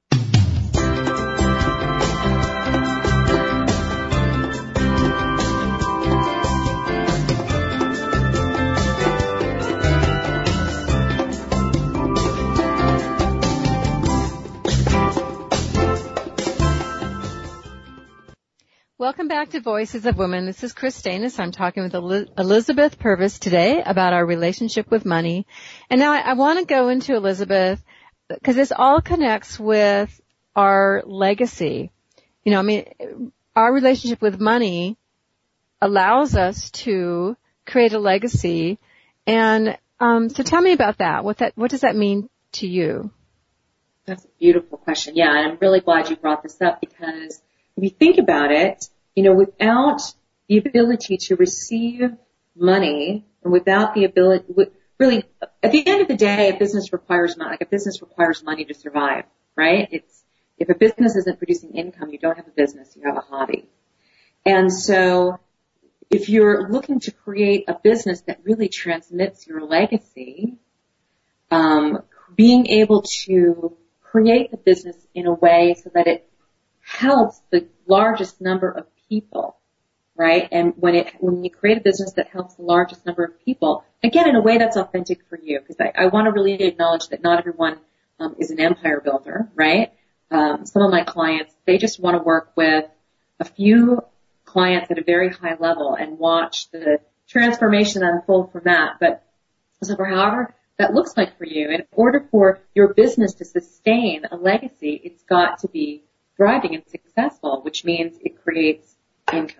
Welcome back to Voices of Women. This is Chris Stanis. I'm talking with El- Elizabeth Purvis today about our relationship with money. And now I, I want to go into Elizabeth because this all connects with our legacy. You know, I mean, our relationship with money allows us to create a legacy. And um, so tell me about that. What that what does that mean to you? That's a beautiful question. Yeah, and I'm really glad you brought this up because if you think about it, you know, without the ability to receive money and without the ability, really, at the end of the day, a business requires money. Like a business requires money to survive, right? It's, if a business isn't producing income, you don't have a business, you have a hobby. And so if you're looking to create a business that really transmits your legacy, um, being able to create the business in a way so that it helps the largest number of people, right? And when it, when you create a business that helps the largest number of people, again, in a way that's authentic for you, because I, I want to really acknowledge that not everyone um, is an empire builder, right? Um, some of my clients, they just want to work with a few clients at a very high level and watch the transformation unfold from that. But so for however that looks like for you, in order for your business to sustain a legacy, it's got to be thriving and successful, which means it creates income.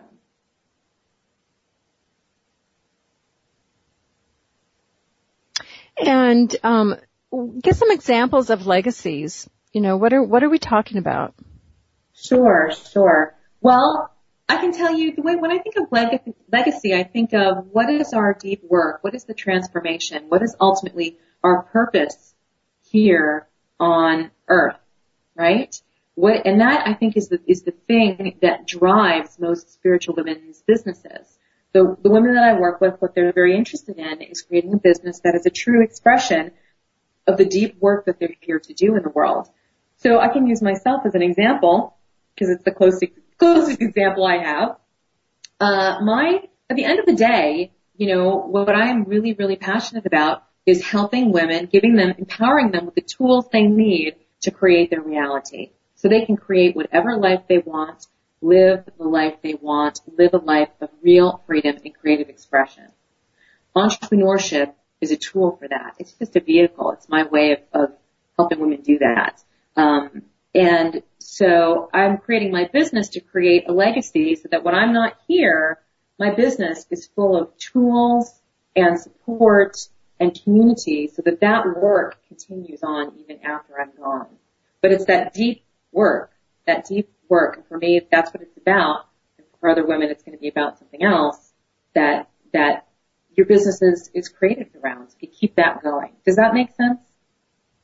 And um, give some examples of legacies. You know, what are what are we talking about? Sure, sure. Well, I can tell you the way when I think of leg- legacy, I think of what is our deep work, what is the transformation, what is ultimately our purpose here on Earth, right? What, and that I think is the, is the thing that drives most spiritual women's businesses. The, the women that I work with, what they're very interested in is creating a business that is a true expression of the deep work that they're here to do in the world. So I can use myself as an example because it's the closest, closest example I have. Uh, my, at the end of the day, you know, what I am really, really passionate about is helping women, giving them, empowering them with the tools they need to create their reality. So they can create whatever life they want, live the life they want, live a life of real freedom and creative expression. Entrepreneurship is a tool for that. It's just a vehicle. It's my way of, of helping women do that. Um, and so I'm creating my business to create a legacy so that when I'm not here, my business is full of tools and support and community so that that work continues on even after I'm gone. But it's that deep work, that deep work. And for me, that's what it's about. And for other women, it's going to be about something else that, that your business is, is created around. So you keep that going. Does that make sense?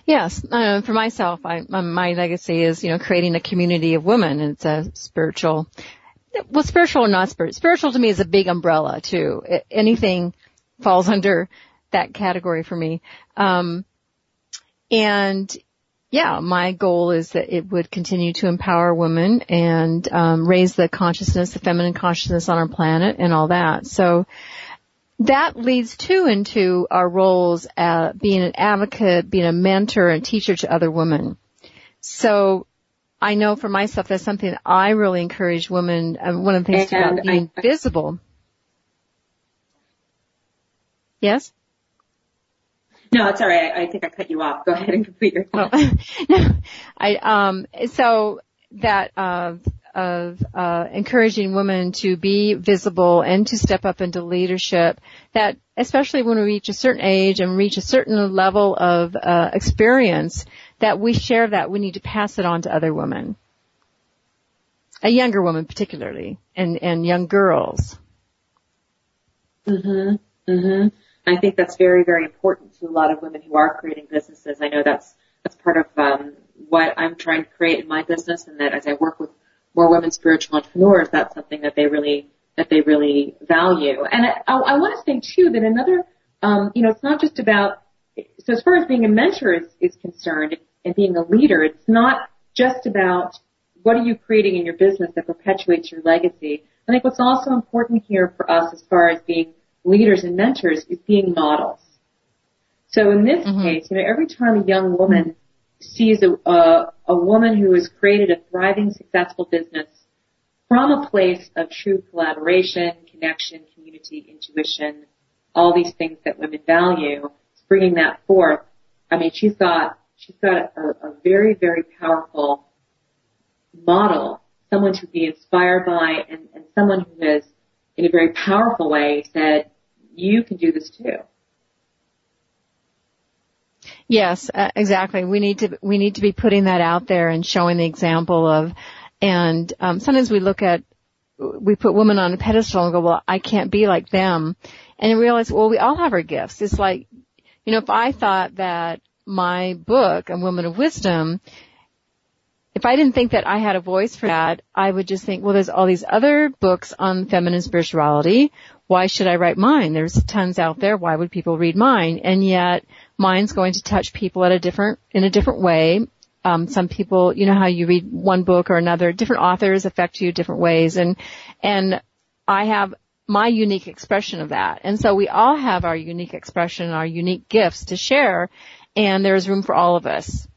Yes, uh, for myself, I, my legacy is, you know, creating a community of women, and it's a spiritual, well, spiritual or not spiritual. Spiritual to me is a big umbrella too. It, anything falls under that category for me. Um, and yeah, my goal is that it would continue to empower women and um, raise the consciousness, the feminine consciousness on our planet and all that. So that leads too into our roles as being an advocate, being a mentor and teacher to other women. So I know for myself that's something that I really encourage women. Uh, one of the things about being I, visible. Yes? No, it's all right. I, I think I cut you off. Go ahead and complete your thought. Oh. No, I, um, so that, uh, of, uh, encouraging women to be visible and to step up into leadership, that especially when we reach a certain age and reach a certain level of, uh, experience, that we share that, we need to pass it on to other women. A younger woman particularly, and, and young girls. Mhm. Mhm. I think that's very, very important to a lot of women who are creating businesses. I know that's that's part of um, what I'm trying to create in my business, and that as I work with more women spiritual entrepreneurs, that's something that they really that they really value. And I, I, I want to say too that another, um, you know, it's not just about. So as far as being a mentor is, is concerned and being a leader, it's not just about what are you creating in your business that perpetuates your legacy. I think what's also important here for us as far as being leaders and mentors is being models. So in this mm-hmm. case, you know, every time a young woman sees a, a, a woman who has created a thriving, successful business from a place of true collaboration, connection, community, intuition, all these things that women value, bringing that forth. I mean, she's got she's got a, a very, very powerful model, someone to be inspired by, and, and someone who has, in a very powerful way, said, you can do this too. Yes, uh, exactly. We need to we need to be putting that out there and showing the example of, and um, sometimes we look at, we put women on a pedestal and go, well, I can't be like them, and you realize, well, we all have our gifts. It's like, you know, if I thought that my book, A Woman of Wisdom, if I didn't think that I had a voice for that, I would just think, well, there's all these other books on feminine spirituality. Why should I write mine? There's tons out there. Why would people read mine? And yet mine's going to touch people at a different, in a different way. Um, some people, you know how you read one book or another, different authors affect you different ways. And, and I have my unique expression of that. And so we all have our unique expression, our unique gifts to share, and there's room for all of us.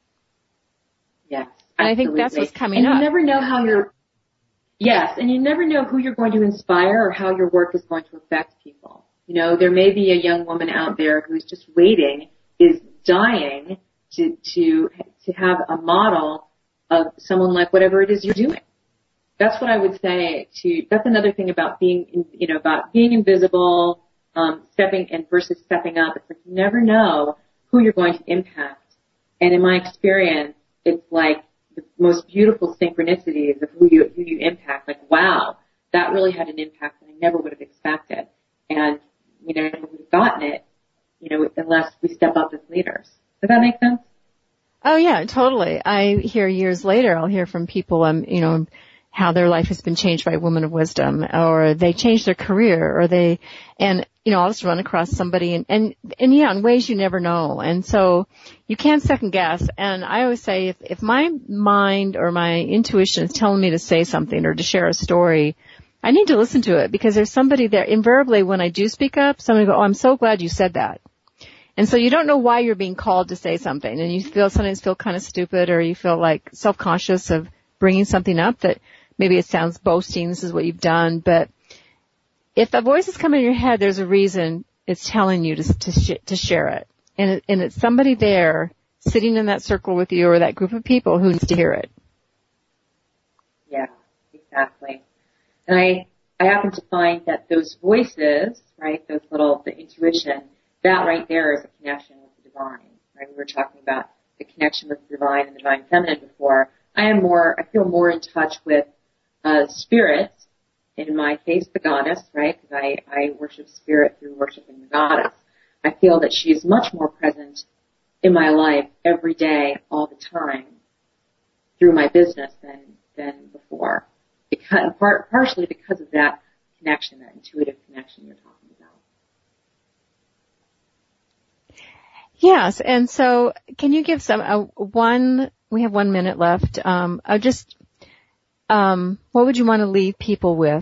Yeah. And I think that's what's coming and up. And you never know how you're, yes, and you never know who you're going to inspire or how your work is going to affect people. You know, there may be a young woman out there who's just waiting, is dying to, to, to have a model of someone like whatever it is you're doing. That's what I would say to, that's another thing about being, you know, about being invisible, um, stepping and versus stepping up. It's like you never know who you're going to impact. And in my experience, it's like the most beautiful synchronicities of who you, who you impact. Like, wow, that really had an impact that I never would have expected. And we never would have gotten it, you know, unless we step up as leaders. Does that make sense? Oh yeah, totally. I hear years later, I'll hear from people, um, you know, how their life has been changed by Women of Wisdom, or they changed their career, or they, and, you know, I'll just run across somebody and, and, and yeah, in ways you never know. And so you can't second guess. And I always say if, if my mind or my intuition is telling me to say something or to share a story, I need to listen to it, because there's somebody there. Invariably, when I do speak up, somebody go, oh, I'm so glad you said that. And so you don't know why you're being called to say something, and you feel, sometimes feel kind of stupid, or you feel like self-conscious of bringing something up that maybe it sounds boasting, this is what you've done, but if the voice is coming in your head, there's a reason it's telling you to to, sh- to share it. And, it. and it's somebody there sitting in that circle with you, or that group of people who needs to hear it. Yeah, exactly. And I, I happen to find that those voices, right, those little, the intuition, that right there is a connection with the divine, right? We were talking about the connection with the divine and the divine feminine before. I am more, I feel more in touch with uh, spirit, in my case, the goddess, right? Because I, I worship spirit through worshiping the goddess. I feel that she is much more present in my life every day, all the time, through my business than than before. Because, part, partially because of that connection, that intuitive connection you're talking about. Yes, and so can you give some uh, one? We have one minute left. Um, uh, just um, what would you want to leave people with?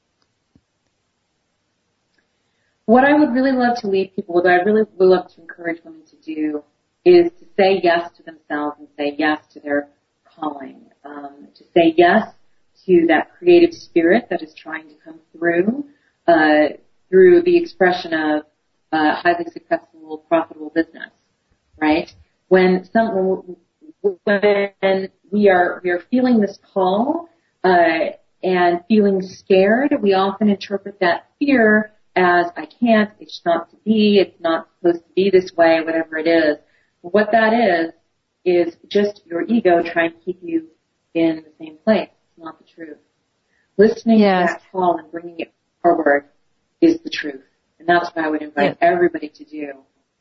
What I would really love to leave people with, what I really would love to encourage women to do, is to say yes to themselves and say yes to their calling. Um, to say yes to that creative spirit that is trying to come through uh, through the expression of uh, highly successful, profitable business. Right? When some when we are we are feeling this call uh, and feeling scared, we often interpret that fear as I can't, it's not to be, it's not supposed to be this way, whatever it is. What that is, is just your ego trying to keep you in the same place. It's not the truth. Listening yes. to that call and bringing it forward is the truth. And that's what I would invite yes. everybody to do.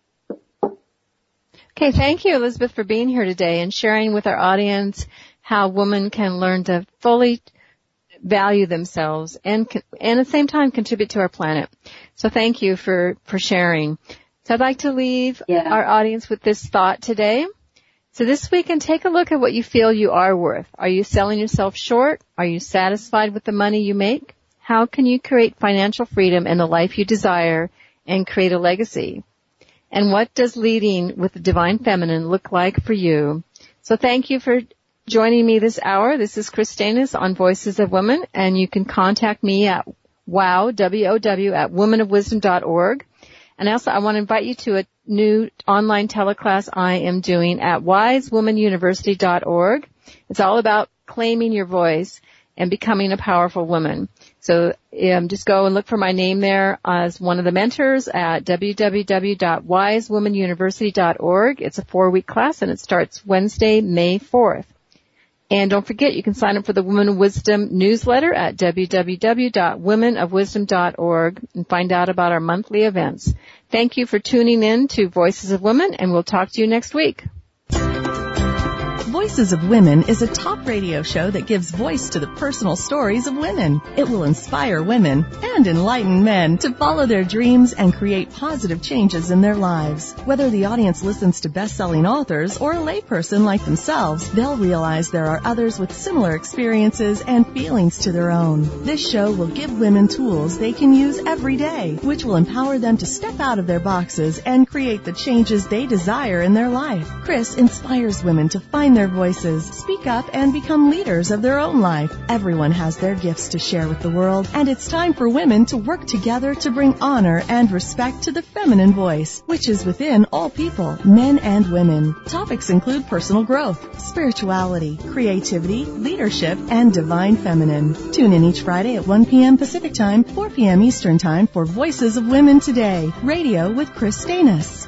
Okay, thank you, Elizabeth, for being here today and sharing with our audience how women can learn to fully value themselves and, and at the same time contribute to our planet. So thank you for, for sharing. So I'd like to leave yeah. our audience with this thought today. So this week, and take a look at what you feel you are worth. Are you selling yourself short? Are you satisfied with the money you make? How can you create financial freedom in the life you desire and create a legacy? And what does leading with the divine feminine look like for you? So thank you for joining me this hour. This is Chris Stanis on Voices of Women, and you can contact me at wow, W O W, at woman of wisdom dot org. And also I want to invite you to a new online teleclass I am doing at wise woman university dot org. It's all about claiming your voice and becoming a powerful woman. So um, just go and look for my name there as one of the mentors at w w w dot wise woman university dot org. It's a four-week class, and it starts Wednesday, May fourth. And don't forget, you can sign up for the Women of Wisdom newsletter at w w w dot women of wisdom dot org and find out about our monthly events. Thank you for tuning in to Voices of Women, and we'll talk to you next week. Voices of Women is a talk radio show that gives voice to the personal stories of women. It will inspire women and enlighten men to follow their dreams and create positive changes in their lives. Whether the audience listens to best-selling authors or a layperson like themselves, they'll realize there are others with similar experiences and feelings to their own. This show will give women tools they can use every day, which will empower them to step out of their boxes and create the changes they desire in their life. Chris inspires women to find their voices, speak up, and become leaders of their own life. Everyone has their gifts to share with the world, and it's time for women to work together to bring honor and respect to the feminine voice, which is within all people, men and women. Topics include personal growth, spirituality, creativity, leadership, and divine feminine. Tune in each Friday at one p.m. Pacific Time, four p.m. Eastern Time for Voices of Women Today, radio with Chris Stanis.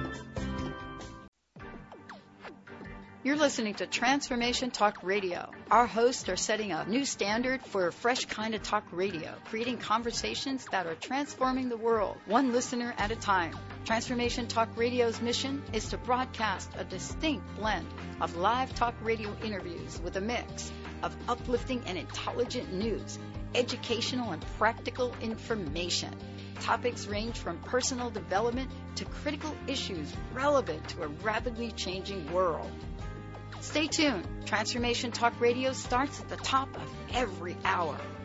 You're listening to Transformation Talk Radio. Our hosts are setting a new standard for a fresh kind of talk radio, creating conversations that are transforming the world, one listener at a time. Transformation Talk Radio's mission is to broadcast a distinct blend of live talk radio interviews with a mix of uplifting and intelligent news, educational and practical information. Topics range from personal development to critical issues relevant to a rapidly changing world. Stay tuned. Transformation Talk Radio starts at the top of every hour.